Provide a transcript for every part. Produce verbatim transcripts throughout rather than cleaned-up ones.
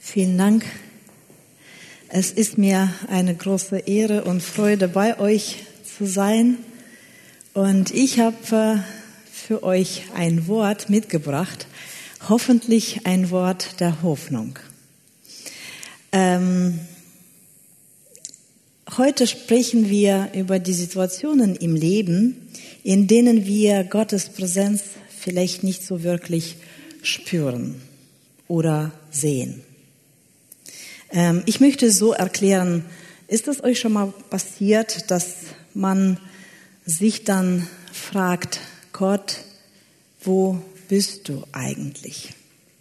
Vielen Dank. Es ist mir eine große Ehre und Freude, bei euch zu sein. Und ich habe für euch ein Wort mitgebracht, hoffentlich ein Wort der Hoffnung. Ähm, heute sprechen wir über die Situationen im Leben, in denen wir Gottes Präsenz vielleicht nicht so wirklich spüren oder sehen. Ähm, ich möchte so erklären, ist es euch schon mal passiert, dass man sich dann fragt, Gott, wo bist du eigentlich?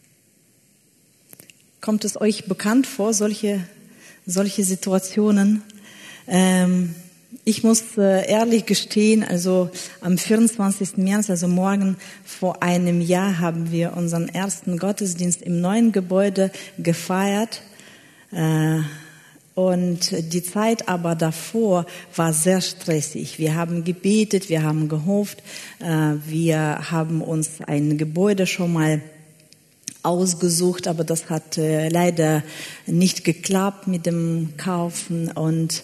Kommt es euch bekannt vor, solche, solche Situationen? Ähm, ich muss äh, ehrlich gestehen, also am vierundzwanzigsten März, also morgen vor einem Jahr, haben wir unseren ersten Gottesdienst im neuen Gebäude gefeiert. Äh, Und die Zeit aber davor war sehr stressig. Wir haben gebetet, wir haben gehofft, wir haben uns ein Gebäude schon mal ausgesucht, aber das hat leider nicht geklappt mit dem Kaufen und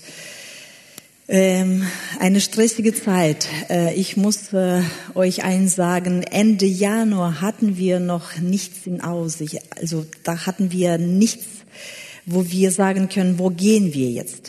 eine stressige Zeit. Ich muss euch eins sagen, Ende Januar hatten wir noch nichts in Aussicht. Also da hatten wir nichts, wo wir sagen können, wo gehen wir jetzt?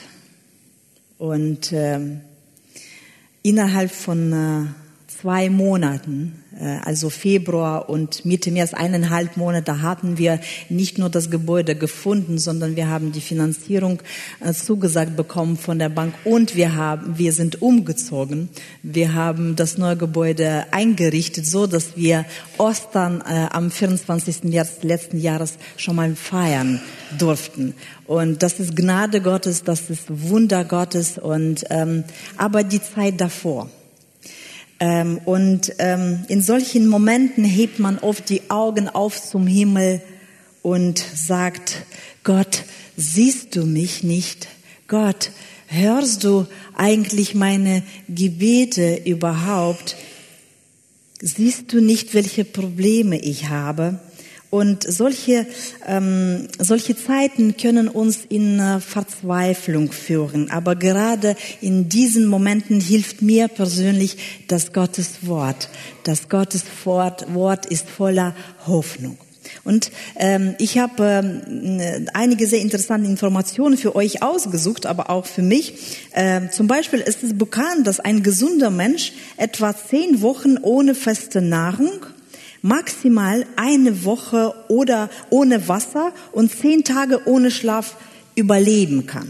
Und äh, innerhalb von äh, zwei Monaten, äh, also Februar und Mitte März, eineinhalb Monate, hatten wir nicht nur das Gebäude gefunden, sondern wir haben die Finanzierung äh, zugesagt bekommen von der Bank und wir haben, wir sind umgezogen. Wir haben das neue Gebäude eingerichtet, so dass wir Ostern äh, am vierundzwanzigsten März letzten Jahres schon mal feiern durften. Und das ist Gnade Gottes, das ist Wunder Gottes und ähm, aber die Zeit davor. Ähm, und ähm, in solchen Momenten hebt man oft die Augen auf zum Himmel und sagt, Gott, siehst du mich nicht? Gott, hörst du eigentlich meine Gebete überhaupt? Siehst du nicht, welche Probleme ich habe? Und solche, ähm, solche Zeiten können uns in äh, Verzweiflung führen. Aber gerade in diesen Momenten hilft mir persönlich das Gottes Wort. Das Gottes Wort, Wort ist voller Hoffnung. Und ähm, ich habe ähm, einige sehr interessante Informationen für euch ausgesucht, aber auch für mich. Ähm, zum Beispiel ist es bekannt, dass ein gesunder Mensch etwa zehn Wochen ohne feste Nahrung, maximal eine Woche oder ohne Wasser und zehn Tage ohne Schlaf überleben kann.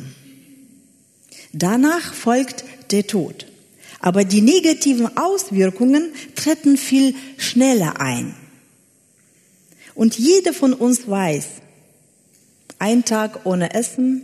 Danach folgt der Tod. Aber die negativen Auswirkungen treten viel schneller ein. Und jeder von uns weiß, ein Tag ohne Essen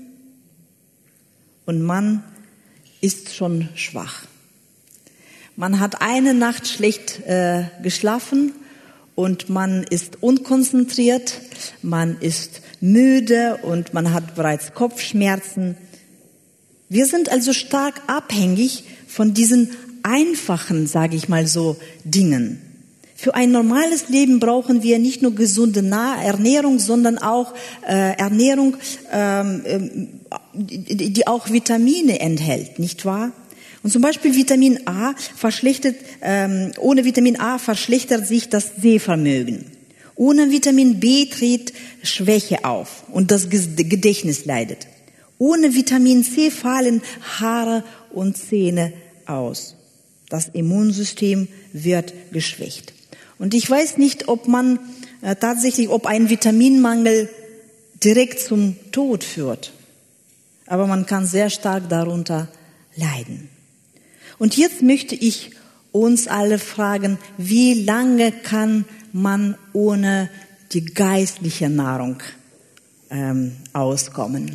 und man ist schon schwach. Man hat eine Nacht schlecht äh, geschlafen und man ist unkonzentriert, man ist müde und man hat bereits Kopfschmerzen. Wir sind also stark abhängig von diesen einfachen, sage ich mal so, Dingen. Für ein normales Leben brauchen wir nicht nur gesunde Ernährung, sondern auch äh, Ernährung, ähm, die, die auch Vitamine enthält, nicht wahr? Und zum Beispiel Vitamin A verschlechtert, ähm, ohne Vitamin A verschlechtert sich das Sehvermögen. Ohne Vitamin B tritt Schwäche auf und das Gedächtnis leidet. Ohne Vitamin C fallen Haare und Zähne aus. Das Immunsystem wird geschwächt. Und ich weiß nicht, ob man äh, tatsächlich, ob ein Vitaminmangel direkt zum Tod führt. Aber man kann sehr stark darunter leiden. Und jetzt möchte ich uns alle fragen, wie lange kann man ohne die geistliche Nahrung ähm, auskommen?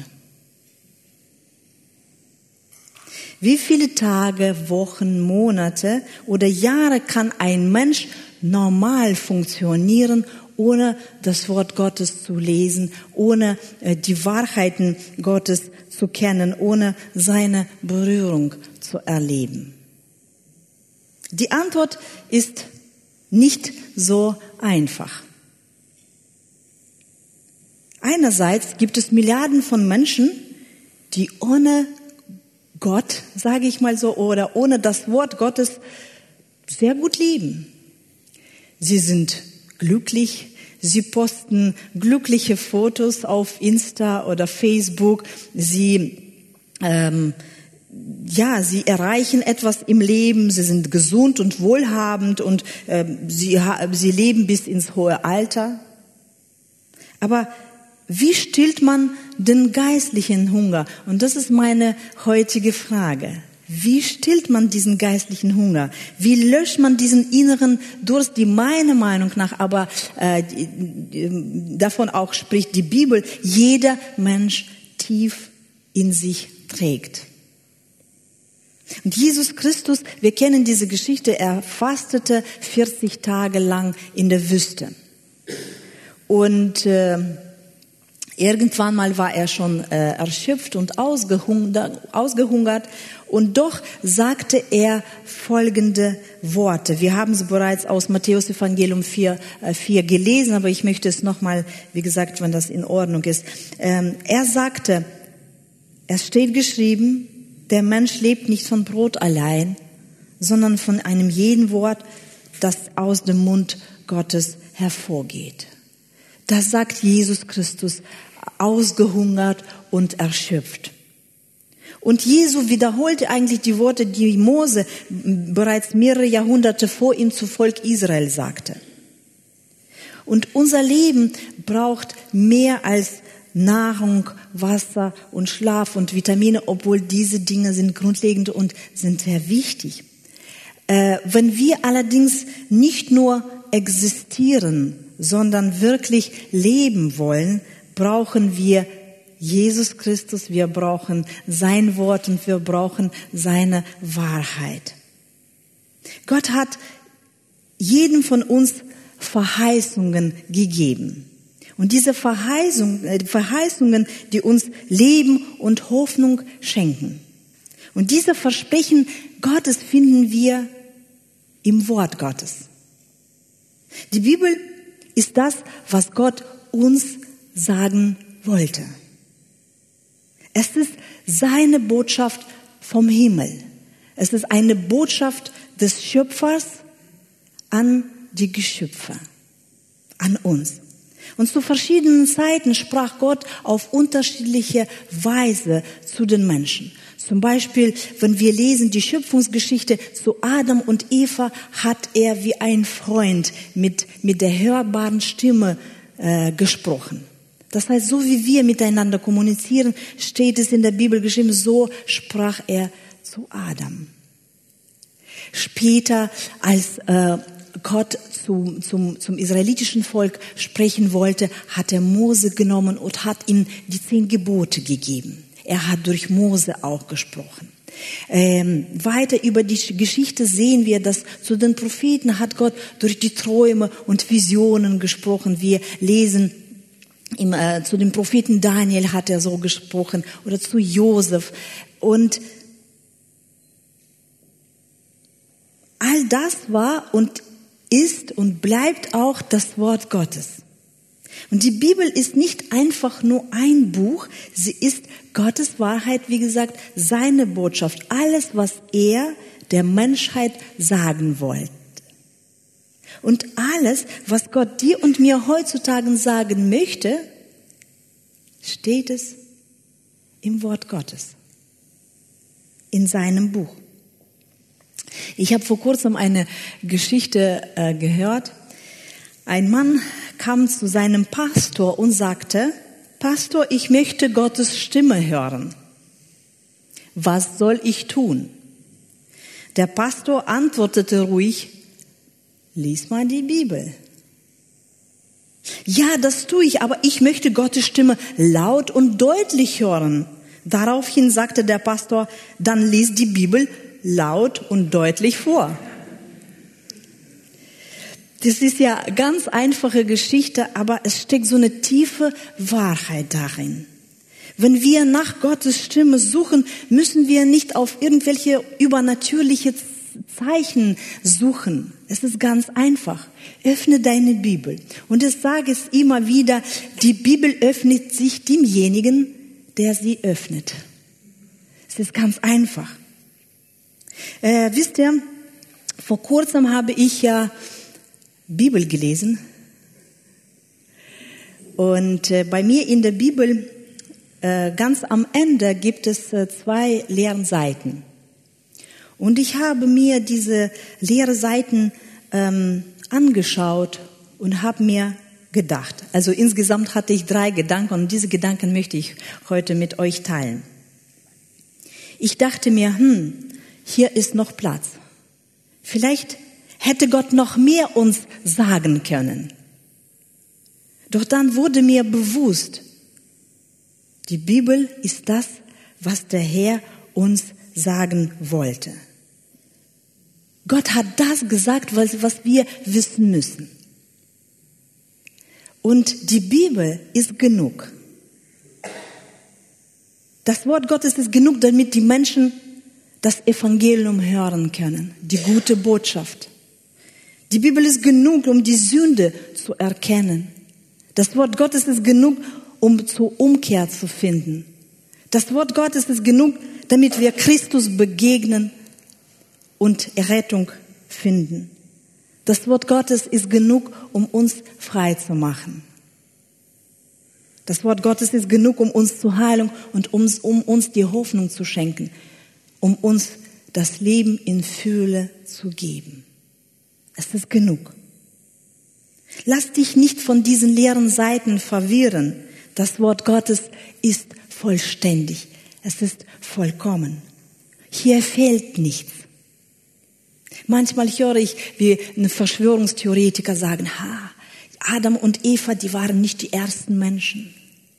Wie viele Tage, Wochen, Monate oder Jahre kann ein Mensch normal funktionieren, ohne das Wort Gottes zu lesen, ohne äh, die Wahrheiten Gottes zu kennen, ohne seine Berührung zu erleben? Die Antwort ist nicht so einfach. Einerseits gibt es Milliarden von Menschen, die ohne Gott, sage ich mal so, oder ohne das Wort Gottes sehr gut leben. Sie sind glücklich, sie posten glückliche Fotos auf Insta oder Facebook, sie ähm, ja, sie erreichen etwas im Leben, sie sind gesund und wohlhabend und ähm, sie, sie leben bis ins hohe Alter. Aber wie stillt man den geistlichen Hunger? Und das ist meine heutige Frage. Wie stillt man diesen geistlichen Hunger? Wie löscht man diesen inneren Durst, die meiner Meinung nach aber äh, davon auch spricht die Bibel, jeder Mensch tief in sich trägt. Und Jesus Christus, wir kennen diese Geschichte, er fastete vierzig Tage lang in der Wüste. Und äh, irgendwann mal war er schon äh, erschöpft und ausgehungert, ausgehungert. Und doch sagte er folgende Worte. Wir haben sie bereits aus Matthäus Evangelium vier, äh, vier gelesen, aber ich möchte es nochmal, wie gesagt, wenn das in Ordnung ist. Ähm, er sagte, es steht geschrieben, der Mensch lebt nicht von Brot allein, sondern von einem jeden Wort, das aus dem Mund Gottes hervorgeht. Das sagt Jesus Christus, ausgehungert und erschöpft. Und Jesu wiederholte eigentlich die Worte, die Mose bereits mehrere Jahrhunderte vor ihm zu Volk Israel sagte. Und unser Leben braucht mehr als Nahrung, Wasser und Schlaf und Vitamine, obwohl diese Dinge sind grundlegend und sind sehr wichtig. Äh, wenn wir allerdings nicht nur existieren, sondern wirklich leben wollen, brauchen wir Jesus Christus, wir brauchen sein Wort und wir brauchen seine Wahrheit. Gott hat jedem von uns Verheißungen gegeben. Und diese Verheißung, äh, Verheißungen, die uns Leben und Hoffnung schenken. Und diese Versprechen Gottes finden wir im Wort Gottes. Die Bibel ist das, was Gott uns sagen wollte. Es ist seine Botschaft vom Himmel. Es ist eine Botschaft des Schöpfers an die Geschöpfe, an uns. Und zu verschiedenen Zeiten sprach Gott auf unterschiedliche Weise zu den Menschen. Zum Beispiel, wenn wir lesen die Schöpfungsgeschichte zu Adam und Eva, hat er wie ein Freund mit, mit der hörbaren Stimme äh, gesprochen. Das heißt, so wie wir miteinander kommunizieren, steht es in der Bibel geschrieben, so sprach er zu Adam. Später, als äh, Gott zum, zum, zum israelitischen Volk sprechen wollte, hat er Mose genommen und hat ihm die zehn Gebote gegeben. Er hat durch Mose auch gesprochen. Ähm, weiter über die Geschichte sehen wir, dass zu den Propheten hat Gott durch die Träume und Visionen gesprochen. Wir lesen im, äh, zu dem Propheten Daniel hat er so gesprochen oder zu Josef. Und all das war und ist und bleibt auch das Wort Gottes. Und die Bibel ist nicht einfach nur ein Buch, sie ist Gottes Wahrheit, wie gesagt, seine Botschaft, alles, was er der Menschheit sagen wollte. Und alles, was Gott dir und mir heutzutage sagen möchte, steht es im Wort Gottes, in seinem Buch. Ich habe vor kurzem eine Geschichte äh, gehört. Ein Mann kam zu seinem Pastor und sagte, Pastor, ich möchte Gottes Stimme hören. Was soll ich tun? Der Pastor antwortete ruhig, lies mal die Bibel. Ja, das tue ich, aber ich möchte Gottes Stimme laut und deutlich hören. Daraufhin sagte der Pastor, dann lies die Bibel laut und deutlich vor. Das ist ja ganz einfache Geschichte, aber es steckt so eine tiefe Wahrheit darin. Wenn wir nach Gottes Stimme suchen, müssen wir nicht auf irgendwelche übernatürliche Zeichen suchen. Es ist ganz einfach. Öffne deine Bibel. Und ich sage es immer wieder, die Bibel öffnet sich demjenigen, der sie öffnet. Es ist ganz einfach. Äh, wisst ihr, vor kurzem habe ich ja Bibel gelesen. Und äh, bei mir in der Bibel, äh, ganz am Ende, gibt es äh, zwei leere Seiten. Und ich habe mir diese leeren Seiten ähm, angeschaut und habe mir gedacht. Also insgesamt hatte ich drei Gedanken und diese Gedanken möchte ich heute mit euch teilen. Ich dachte mir, hm, hier ist noch Platz. Vielleicht hätte Gott noch mehr uns sagen können. Doch dann wurde mir bewusst, die Bibel ist das, was der Herr uns sagen wollte. Gott hat das gesagt, was wir wissen müssen. Und die Bibel ist genug. Das Wort Gottes ist genug, damit die Menschen das Evangelium hören können, die gute Botschaft. Die Bibel ist genug, um die Sünde zu erkennen. Das Wort Gottes ist genug, um zur Umkehr zu finden. Das Wort Gottes ist genug, damit wir Christus begegnen und Errettung finden. Das Wort Gottes ist genug, um uns frei zu machen. Das Wort Gottes ist genug, um uns zu heilen und um, um uns die Hoffnung zu schenken, um uns das Leben in Fülle zu geben. Es ist genug. Lass dich nicht von diesen leeren Seiten verwirren. Das Wort Gottes ist vollständig. Es ist vollkommen. Hier fehlt nichts. Manchmal höre ich, wie ein Verschwörungstheoretiker sagen, ha, Adam und Eva, die waren nicht die ersten Menschen.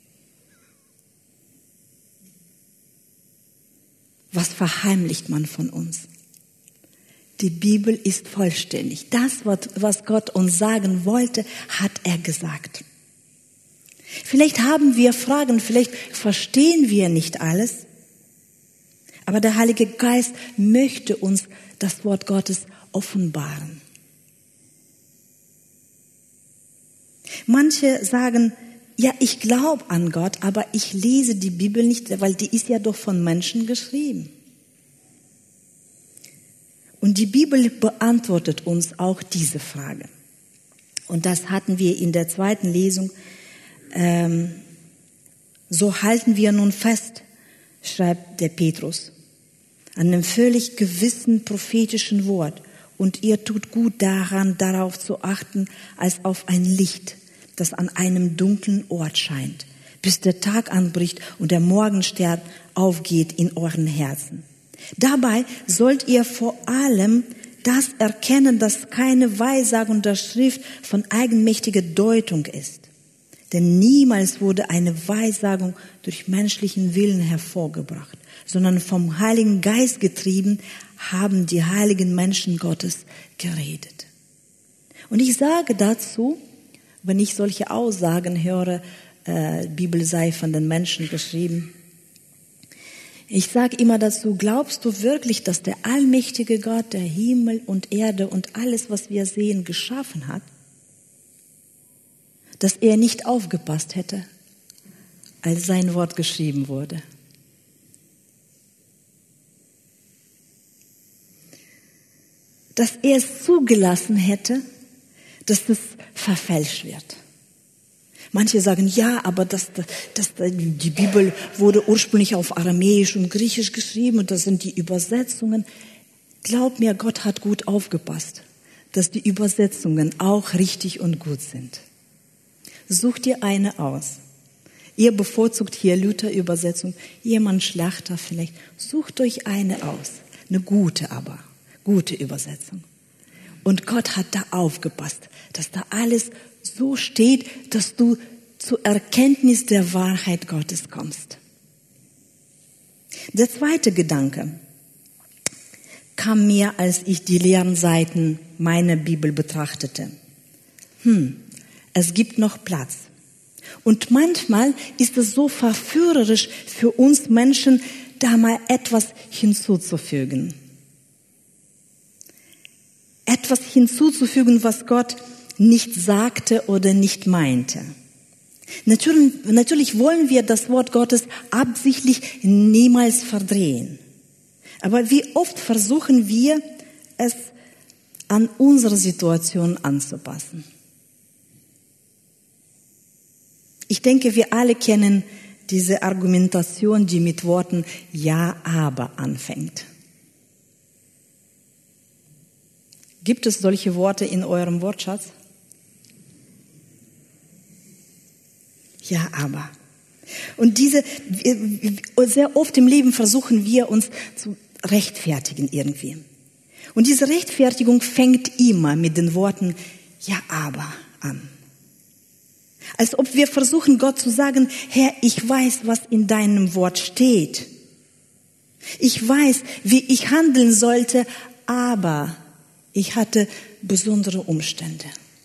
Was verheimlicht man von uns? Die Bibel ist vollständig. Das, was Gott uns sagen wollte, hat er gesagt. Vielleicht haben wir Fragen, vielleicht verstehen wir nicht alles, aber der Heilige Geist möchte uns das Wort Gottes offenbaren. Manche sagen, ja, ich glaube an Gott, aber ich lese die Bibel nicht, weil die ist ja doch von Menschen geschrieben. Und die Bibel beantwortet uns auch diese Frage. Und das hatten wir in der zweiten Lesung. Ähm, so halten wir nun fest, schreibt der Petrus, an einem völlig gewissen prophetischen Wort. Und ihr tut gut daran, darauf zu achten, als auf ein Licht, das an einem dunklen Ort scheint, bis der Tag anbricht und der Morgenstern aufgeht in euren Herzen. Dabei sollt ihr vor allem das erkennen, dass keine Weissagung der Schrift von eigenmächtiger Deutung ist. Denn niemals wurde eine Weissagung durch menschlichen Willen hervorgebracht, sondern vom Heiligen Geist getrieben haben die heiligen Menschen Gottes geredet. Und ich sage dazu, wenn ich solche Aussagen höre, äh, Bibel sei von den Menschen geschrieben, ich sage immer dazu, glaubst du wirklich, dass der allmächtige Gott, der Himmel und Erde und alles, was wir sehen, geschaffen hat? Dass er nicht aufgepasst hätte, als sein Wort geschrieben wurde? Dass er es zugelassen hätte, dass es verfälscht wird. Manche sagen, ja, aber das, das, die Bibel wurde ursprünglich auf Aramäisch und Griechisch geschrieben und das sind die Übersetzungen. Glaub mir, Gott hat gut aufgepasst, dass die Übersetzungen auch richtig und gut sind. Such dir eine aus. Ihr bevorzugt hier Luther-Übersetzung, jemand Schlachter vielleicht. Sucht euch eine aus, eine gute aber, gute Übersetzung. Und Gott hat da aufgepasst, dass da alles so steht, dass du zur Erkenntnis der Wahrheit Gottes kommst. Der zweite Gedanke kam mir, als ich die leeren Seiten meiner Bibel betrachtete. Hm, es gibt noch Platz. Und manchmal ist es so verführerisch für uns Menschen, da mal etwas hinzuzufügen. etwas hinzuzufügen, was Gott nicht sagte oder nicht meinte. Natürlich, natürlich wollen wir das Wort Gottes absichtlich niemals verdrehen. Aber wie oft versuchen wir, es an unsere Situation anzupassen? Ich denke, wir alle kennen diese Argumentation, die mit Worten ja, aber anfängt. Gibt es solche Worte in eurem Wortschatz? Ja, aber. Und diese, sehr oft im Leben versuchen wir uns zu rechtfertigen irgendwie. Und diese Rechtfertigung fängt immer mit den Worten ja, aber an. Als ob wir versuchen, Gott zu sagen, Herr, ich weiß, was in deinem Wort steht. Ich weiß, wie ich handeln sollte, aber ich hatte besondere Umstände.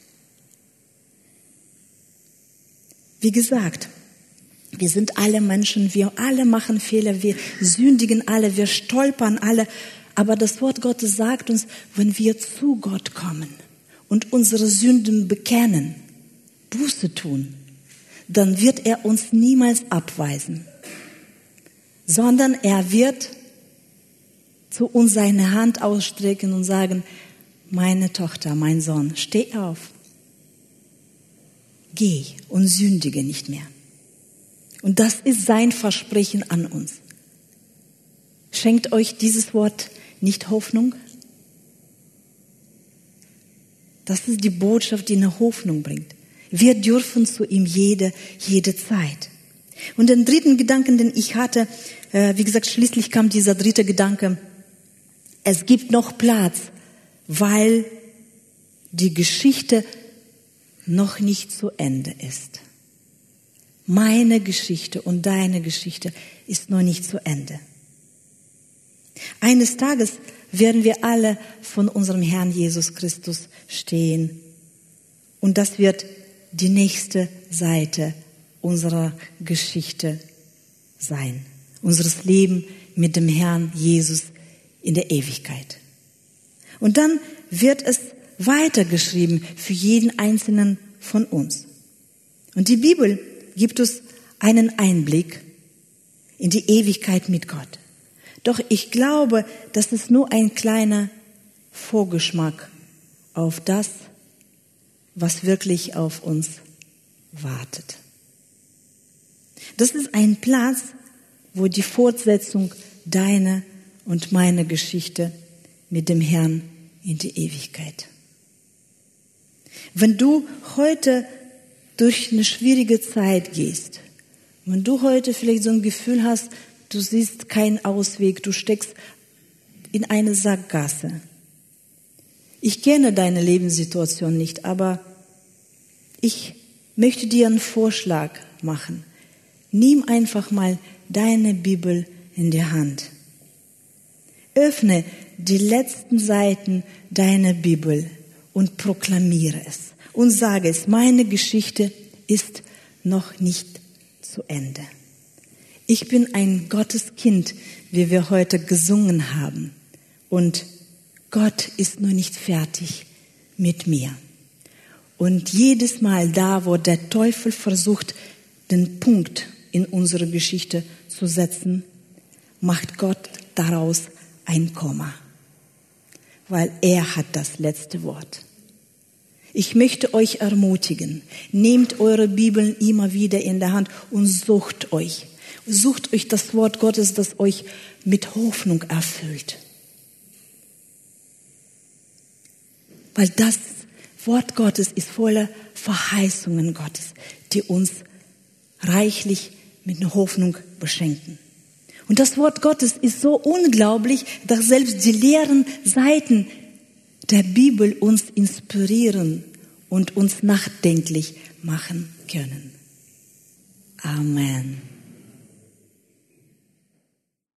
Wie gesagt, wir sind alle Menschen, wir alle machen Fehler, wir sündigen alle, wir stolpern alle. Aber das Wort Gottes sagt uns, wenn wir zu Gott kommen und unsere Sünden bekennen, Buße tun, dann wird er uns niemals abweisen, sondern er wird zu uns seine Hand ausstrecken und sagen, meine Tochter, mein Sohn, steh auf. Geh und sündige nicht mehr. Und das ist sein Versprechen an uns. Schenkt euch dieses Wort nicht Hoffnung? Das ist die Botschaft, die eine Hoffnung bringt. Wir dürfen zu ihm jede, jede Zeit. Und den dritten Gedanken, den ich hatte, äh, wie gesagt, schließlich kam dieser dritte Gedanke, es gibt noch Platz, weil die Geschichte noch nicht zu Ende ist. Meine Geschichte und deine Geschichte ist noch nicht zu Ende. Eines Tages werden wir alle von unserem Herrn Jesus Christus stehen. Und das wird die nächste Seite unserer Geschichte sein. Unseres Lebens mit dem Herrn Jesus in der Ewigkeit. Und dann wird es weitergeschrieben für jeden Einzelnen von uns. Und die Bibel gibt uns einen Einblick in die Ewigkeit mit Gott. Doch ich glaube, das ist nur ein kleiner Vorgeschmack auf das, was wirklich auf uns wartet. Das ist ein Platz, wo die Fortsetzung deiner und meiner Geschichte mit dem Herrn in die Ewigkeit. Wenn du heute durch eine schwierige Zeit gehst, wenn du heute vielleicht so ein Gefühl hast, du siehst keinen Ausweg, du steckst in eine Sackgasse. Ich kenne deine Lebenssituation nicht, aber ich möchte dir einen Vorschlag machen. Nimm einfach mal deine Bibel in die Hand. Öffne die letzten Seiten deiner Bibel und proklamiere es und sage es, meine Geschichte ist noch nicht zu Ende. Ich bin ein Gotteskind, wie wir heute gesungen haben. Und Gott ist noch nicht fertig mit mir. Und jedes Mal da, wo der Teufel versucht, den Punkt in unsere Geschichte zu setzen, macht Gott daraus ein Komma. Weil er hat das letzte Wort. Ich möchte euch ermutigen, nehmt eure Bibeln immer wieder in der Hand und sucht euch. Sucht euch das Wort Gottes, das euch mit Hoffnung erfüllt. Weil das Wort Gottes ist voller Verheißungen Gottes, die uns reichlich mit einer Hoffnung beschenken. Und das Wort Gottes ist so unglaublich, dass selbst die leeren Seiten der Bibel uns inspirieren und uns nachdenklich machen können. Amen.